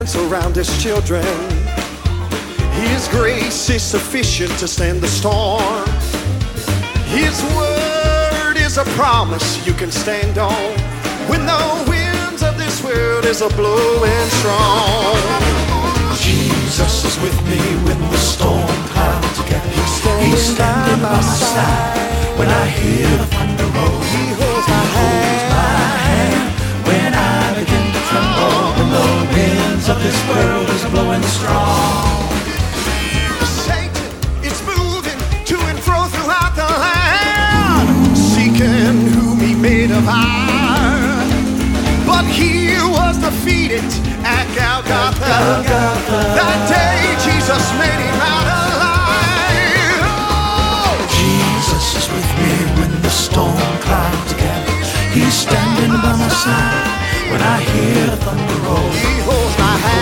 Around his children, his grace is sufficient to stand the storm. His word is a promise you can stand on when the winds of this world is a blowing strong. Jesus is with me when the storm clouds gather. He's standing by my side when I hear the thunder roll. He holds my hand when I begin to tremble, when the winds of this world is blowing strong. Satan is moving to and fro throughout the land, seeking whom he may devour. But he was defeated at Golgotha. That day Jesus made